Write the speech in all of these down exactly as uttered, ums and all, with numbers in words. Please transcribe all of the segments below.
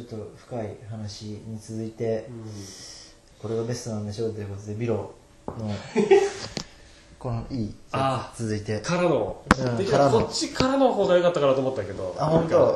っと深い話に続いて、うん、これがベストなんでしょうということでビロのこのいいあ続いてからの、 うん、 でからのこっちからの方が良かったかなと思ったけど、 あ本当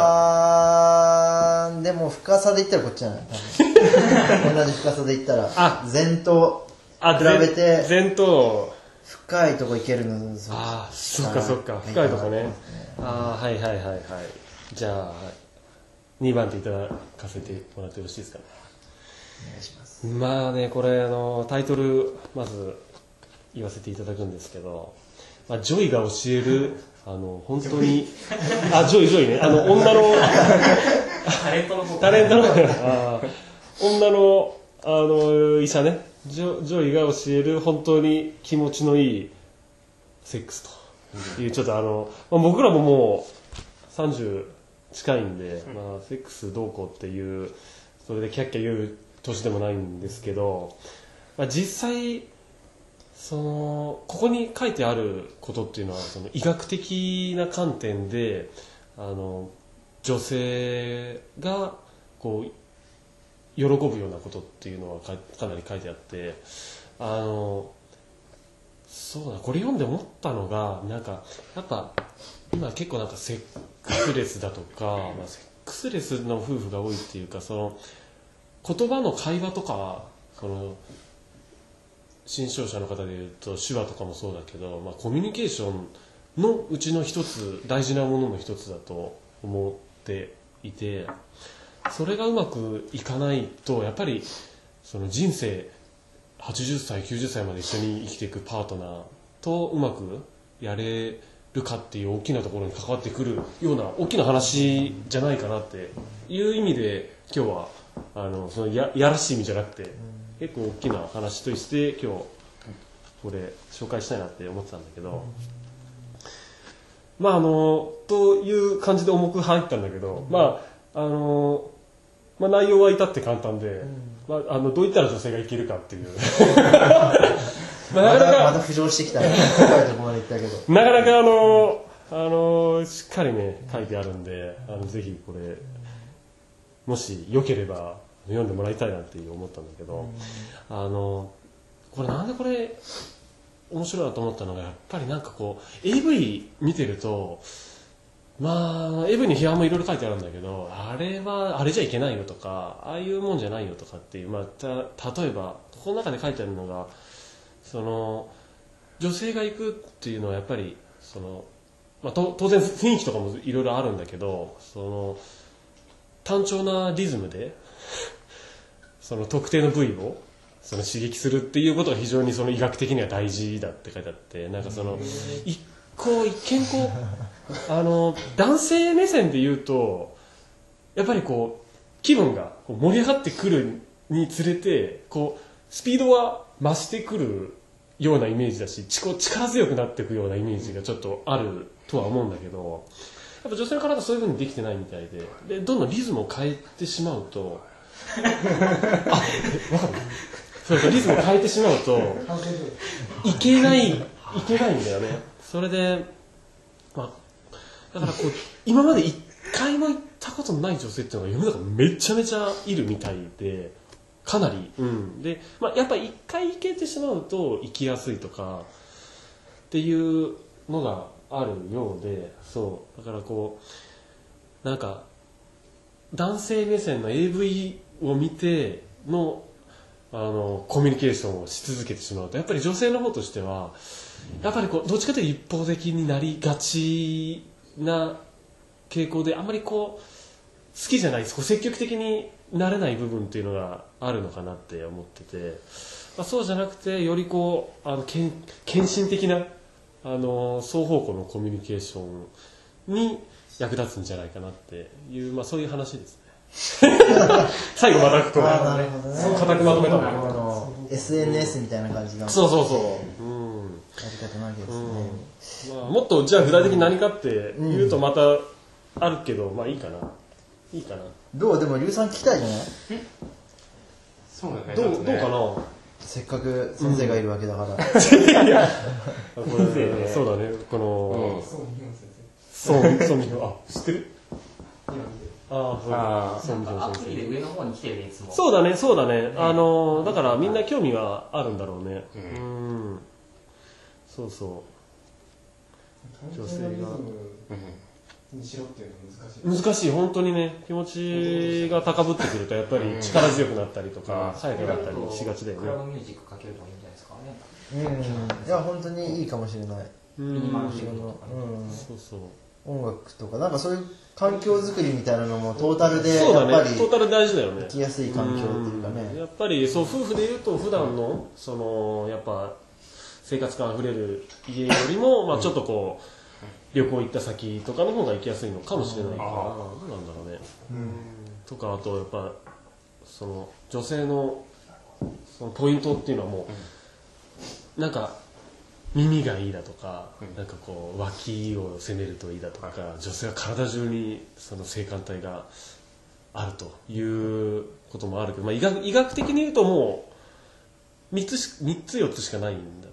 あーでも深さで言ったらこっちじゃない多分同じ深さで言ったらあ前と比べて前と深いとこ行けるのああそっかそっか深いとこね、ああはいはいはいはいじゃあにばん手いただかせてもらってよろしいですかね。 お願いします。 まあねこれあのタイトルまず言わせていただくんですけど、まあ、ジョイが教えるあの本当にあジョイジョイねあの女のタレントの方タレントのあ女のあの医者ねジ ョ, ジョイが教える本当に気持ちのいいセックスというちょっとあの、まあ、僕らももうさんじゅう近いんで、まあ、セックスどうこうっていうそれでキャッキャ言う年でもないんですけど、まあ、実際そのここに書いてあることっていうのはその医学的な観点であの女性がこう喜ぶようなことっていうのは か, かなり書いてあってあのそうだこれ読んで思ったのがなんかやっぱ今結構なんかセックスレスだとか、まあ、セックスレスの夫婦が多いっていうかその言葉の会話とかその新商社の方でいうと手話とかもそうだけど、まあ、コミュニケーションのうちの一つ大事なものの一つだと思っていてそれがうまくいかないとやっぱりその人生はちじゅっさいきゅうじゅっさいまで一緒に生きていくパートナーとうまくやれるかっていう大きなところに関わってくるような大きな話じゃないかなっていう意味で今日はあのその や, やらしい意味じゃなくて結構大きな話として今日これ紹介したいなって思ってたんだけどまああのという感じで重く入ったんだけどまああのまあ、内容は至って簡単で、うんまあ、あのどういったら女性がいけるかっていうまあなかなかまだ浮上してきたね深いところまで行ったけどなかなかあのあのしっかりね書いてあるんであのぜひこれもしよければ読んでもらいたいなって思ったんだけど、うん、あのこれなんでこれ面白いなと思ったのがやっぱりなんかこう エーブイ 見てるとまあ、エブに批判もいろいろ書いてあるんだけどあれはあれじゃいけないよとかああいうもんじゃないよとかっていう、まあ、た例えばこの中で書いてあるのがその女性が行くっていうのはやっぱりその、まあ、と当然雰囲気とかもいろいろあるんだけどその単調なリズムでその特定の部位をその刺激するっていうことが非常にその医学的には大事だって書いてあってなんかその一こう一見こうあの男性目線で言うとやっぱりこう気分がこう盛り上がってくるにつれてこうスピードは増してくるようなイメージだし力強くなっていくようなイメージがちょっとあるとは思うんだけどやっぱ女性の体はそういう風にできてないみたいで、でどんどんリズムを変えてしまうとあ分かるそうそうリズムを変えてしまうといけないいけないんだよね。それで、まあ、だからこう今まで一回も行ったことのない女性っていうのが世の中めちゃめちゃいるみたいでかなり、うん、で、まあ、やっぱり一回行けてしまうと行きやすいとかっていうのがあるようでそうだからこうなんか男性目線の エーブイ を見てのあのコミュニケーションをし続けてしまうとやっぱり女性の方としてはやっぱりこうどっちかというと一方的になりがちな傾向であんまりこう好きじゃないですこう積極的になれない部分っていうのがあるのかなって思ってて、まあ、そうじゃなくてよりこうあの献身的なあの双方向のコミュニケーションに役立つんじゃないかなっていう、まあ、そういう話ですね最後またこうあなるほど、ね、 固くまとめたなるほど エスエヌエス みたいな感じのそうそうそう、うん、 やり方なわけですね、 うんまあ、もっとじゃあ具体的に何かって言うとまたあるけど、うん、まあいいかないいかなどうでもリュウさん聞きたいじゃないそうだねどう、どうかなせっかく先生がいるわけだから、うん、 これそうだねこの、うん、そうそうそうあ知ってるあああ、そうあーそうなんかアプリで上の方に来てるね、いつも。 そうだね、そうだね。あのー、だからみんな興味はあるんだろうね。 ううんん。そうそう。女性が。 にしろっていうのは難しい。 難しい、本当にね、気持ちが高ぶってくると、やっぱり力強くなったりとか、速くなったりしがちだよクラウね。 ドミュージックかけるといいんじゃないですかね。 うんいや本当にいいかもしれないうんミニマルそシングとかね。 の、 そうそう。 うん、音楽とかなんかそういう環境づくりみたいなのもトータルでそうだね、 やっぱりトータル大事だよね。 生きやすい環境っていうかねんやっぱりそう夫婦でいうと普段のそのやっぱ生活感あふれる家よりもまあちょっとこう旅行行った先とかの方が行きやすいのかもしれないから、どうなんだろうね。とかあとやっぱその女性のそのポイントっていうのはもうなんか耳がいいだとか、なんかこう脇を攻めるといいだとか、女性は体中にその性感帯があるということもあるけど、まあ、医学医学的に言うともうみっつしみっつよっつしかないんだって。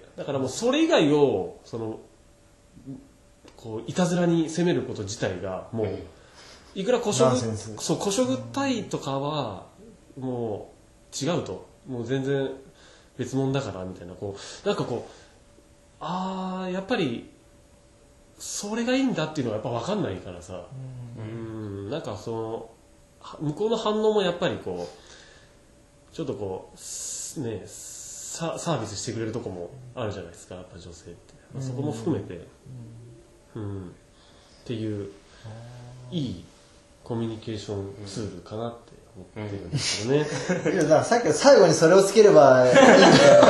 だからもうそれ以外をそのこういたずらに攻めること自体がもういくら故障ナンセンスそう故障体とかはもう違うと、もう全然別物だからみたいな、こうなんかこうああやっぱりそれがいいんだっていうのはやっぱ分かんないからさ、うんなんかその向こうの反応もやっぱりこうちょっとこうねササービスしてくれるとこもあるじゃないですか、やっぱ女性って、まあ、そこも含めて、うんっていういいコミュニケーションツールかなって思ってるんですよね。 いやだからさっき最後にそれをつければいいんだよ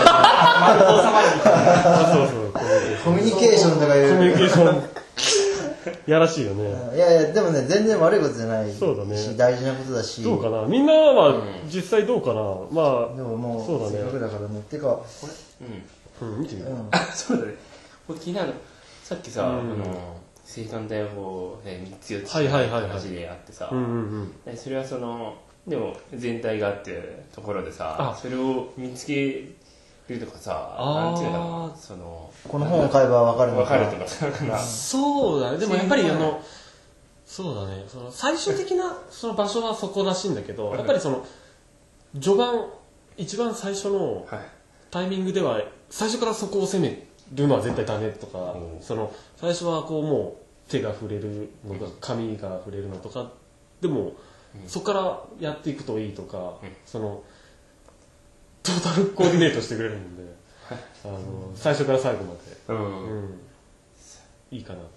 そうそうコミュニケーションとかいうコミュニケーションやらしいよね。 いやいやでもね全然悪いことじゃないし、 そうだね大事なことだしどうかな、みんなは実際どうかな、まあでももうそうだねせっかくだからねてか、 これ、うん。 うん見てみよう、 うんあ、そうだね。これ気になるの。さっきさ、 うんあの、性感帯をね、みっつよっつはいはいはいはい話であってさ、 うんうんうんでそれはその、でも全体があってところでさあ、 それを見つけるとかさ、 あーなんていうのかな、その、 この本を買えば分かるのわかるとかさ、かな。 そうだね。でもやっぱりあのそうだね、その最終的なその場所はそこらしいんだけど、やっぱりその序盤一番最初のはい。 タイミングでは最初からそこを攻めるのは絶対ダメとか、 うんその最初はこうもう手が触れるのが髪が触れるのとかでも、そこからやっていくといいとか、 うんそのトータルコーディネートしてくれるんで、あの最初から最後まで、 う。 うんん、いいかなと。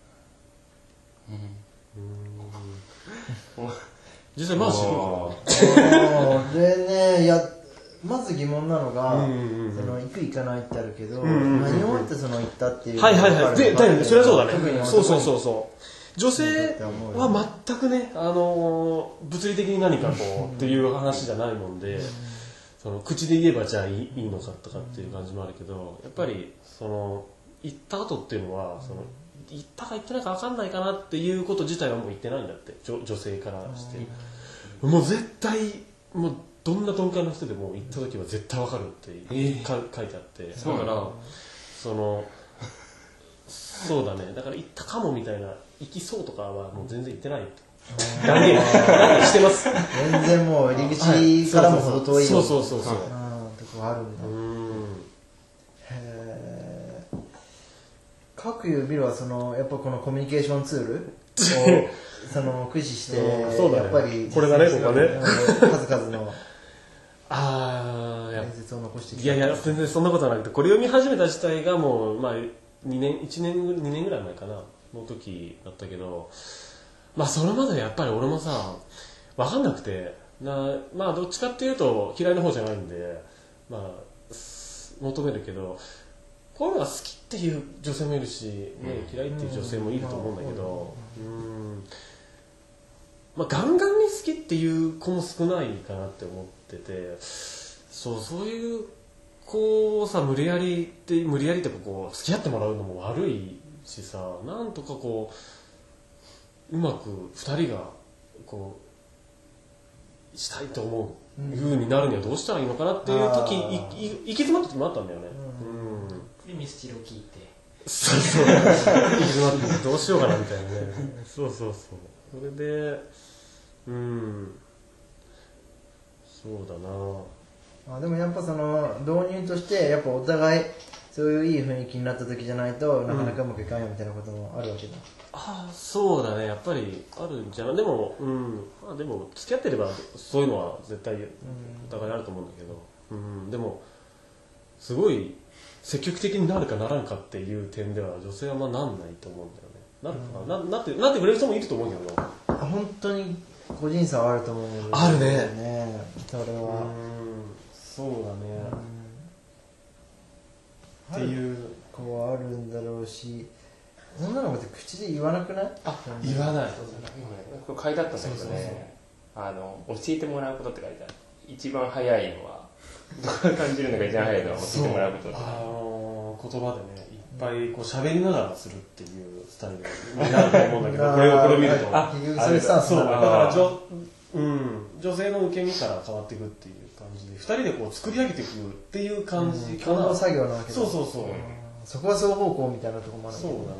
実際マーシーどうかな。 でねいやまず疑問なのが、 うんうんうんその行く行かないってあるけど、 んうんうん何をもってその行ったっていうはいはいはい。で、だよね、それはそうだね。 特にそうそうそうそう。女性は全くね、あのー、物理的に何かこうっていう話じゃないもんで、その口で言えばじゃあいいいいのかとかっていう感じもあるけど、やっぱりその行った後っていうのはその行ったか行ってないか分かんないかなっていうこと自体はもう言ってないんだって、女女性からして。もう絶対もうどんな鈍感な人でも行った時は絶対分かるってか書いてあって、だからそのそうだね、だから行ったかもみたいな、行きそうとかはもう全然行ってないと断言してます。 全然もう入り口からも程遠いそうそうそうそう。 あーとこあるんだ、 うんへー各いうビルはそのやっぱこのコミュニケーションツールをその駆使してうんそうだねやっぱりこれだねここねうん数々のああ、いや伝説を残してきた。 いやいや全然そんなことはなくて、これ読み始めた自体がもうまあにねんいちねんにねんぐらい前かなの時だったけど、まあそれまでやっぱり俺もさ分かんなくてな、まあどっちかっていうと嫌いな方じゃないんでまあ求めるけど、こういうのが好きっていう女性もいるし、ね、嫌いっていう女性もいると思うんだけど、うんまあガンガンに好きっていう子も少ないかなって思ってて、そうそういう子をさ無理やりって無理やりってこう付き合ってもらうのも悪いしさ、なんとかこううまくふたりがこうしたいと思う風になるにはどうしたらいいのかなっていう時、いい行き詰まった時もあったんだよね。うんでミスチルを聞いて、 そうそう行き詰まってどうしようかなみたいなね。そうそうそう。それでうんそうだなあでもやっぱその導入としてやっぱお互いそういういい雰囲気になった時じゃないとなかなかうまくいかんよみたいなこともあるわけだ、 ああそうだねやっぱりあるんじゃないでもうんまあでも付き合ってればそういうのは絶対お互いあると思うんだけど、うん、でもすごい積極的になるかならんかっていう点では女性はまあなんないと思うんだよねなるかな、うん、な, なってなってくれる人もいると思うけど本当に個人差はあると思うんだけどあるねねそれはうんそうだね、 うん、っていう子はあるんだろうし女の子って口で言わなくない？ あ言わないこれ書いてあったんだけどねあの教えてもらうことって書いてある一番早いのはどう感じるのが一番早いのは教えてもらうことってあの言葉でねいっぱいこう喋りながらするっていうスタイルになると思うんだけどこれをこれを見るとあ結局そういうスタンスそうだなんから女、うん、女性の受け身から変わっていくっていう感じでふたりでこう作り上げていくっていう感じかな、 共同作業なわけだそうそうそう、うん、 そこは双方向みたいなところもあるそうだね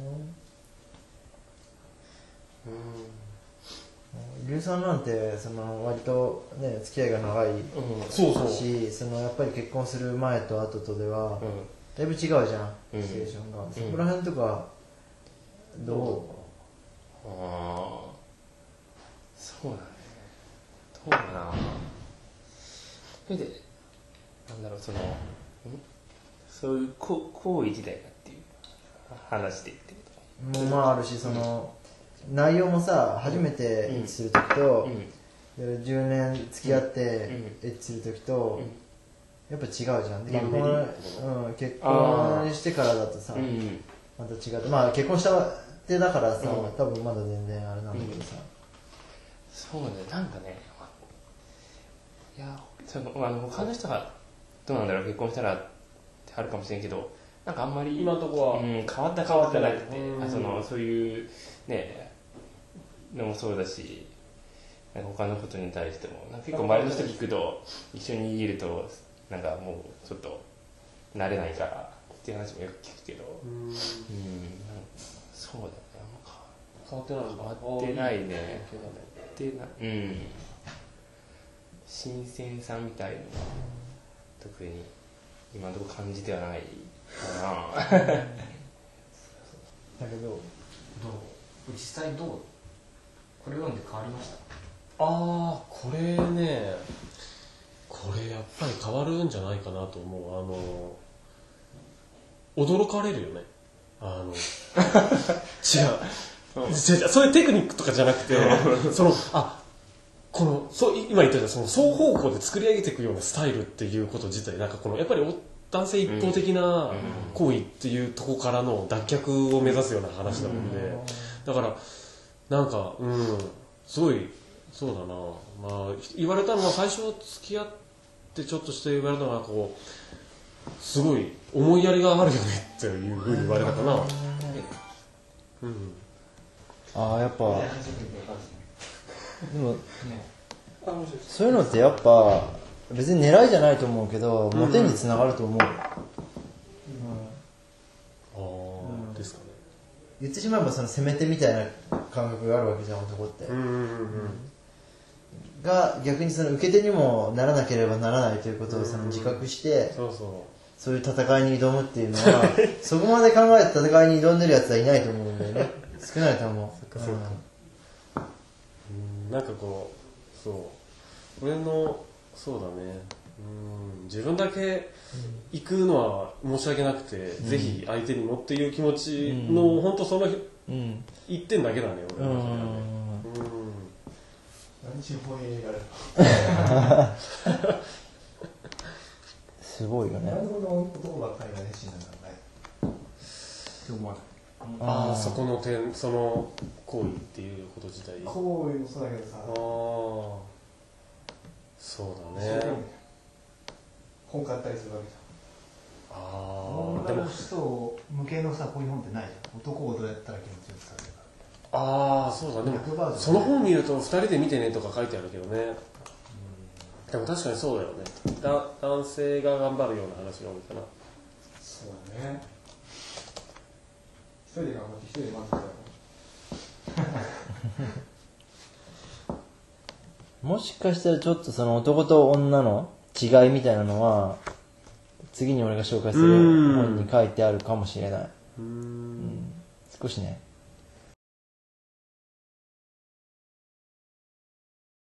リュウさんなんてその割とね付き合いが長いし、 うん、そうそうそのやっぱり結婚する前と後とでは、 うんだいぶ違うじゃん、 うん、 シチュエーションが、うん、そこら辺とかどう？ ああそうだねどうかなそれでなんだろうそのんそういう行為自体がっていう話でってこともまああるしその、うん、内容もさ初めてエッチするときと、うん、じゅうねん付き合ってエッチするときと、うんやっぱ違うじゃん結婚、うん、結婚してからだとさ、うん、また違ってまあ結婚したてだからさ、うん、多分まだ全然あれなんだけどさ、 うん、そうねなんかねいやそのあの他の人はどうなんだろう結婚したらってあるかもしれんけどなんかあんまり今のとこは、 うん、変わった変わってなくて、うん、あそのそういうねのもそうだしなんか他のことに対してもなんか結構周りの人聞くと一緒にいるとなんかもうちょっと慣れないからっていう話もよく聞くけどうんうんそうだね変わってない変わってないね変わってないうん新鮮さみたいのは特に今のところ感じてはないかなだけどどう実際どうこれ読んで変わりました？ ああこれねこれやっぱり変わるんじゃないかなと思うあの驚かれるよねあの違う違う違うそういうテクニックとかじゃなくてそのあこのそう今言ったようにその双方向で作り上げていくようなスタイルっていうこと自体なんかこのやっぱり男性一方的な行為っていうところからの脱却を目指すような話なのでだからなんかうんすごいそうだなまあ言われたのは最初付き合ってちょっとして言われたのはこうすごい思いやりがあるよねっていうふうに言われたかなうんああやっぱでもそういうのってやっぱ別に狙いじゃないと思うけどモテにつながると思う、うんうん、 ああ、うん、ですかね言ってしまえばその攻め手みたいな感覚があるわけじゃん男って、うんうんうんうん、が逆にその受け手にもならなければならないということをその自覚して、 そうそうそういう戦いに挑むっていうのはそこまで考えて戦いに挑んでるやつはいないと思うんだよね少ないと思うそっかそっか、 うん、なんかこうそう俺のそうだねうん自分だけ行くのは申し訳なくて、うん、ぜひ相手にもっていう気持ちの、うん、本当その一点だけだね俺の中ではね、うんうん何しろ本営があるすごいよね。 なんでこの男ばっかりが熱心なんだろうねって思わない。 ああそこの点その行為っていうこと自体行為もそうだけどさああそうだね本買ったりするわけじゃんああでも女の人向けのさこういう本ってないじゃん男をどうやったら気持ちよくされるかああそうだでもその本見るとふたりで見てねとか書いてあるけどねでも確かにそうだよねだ男性が頑張るような話が多いかなそうだね一人で頑張って一人で満足だよもしかしたらちょっとその男と女の違いみたいなのは次に俺が紹介する本に書いてあるかもしれない。うん、少しね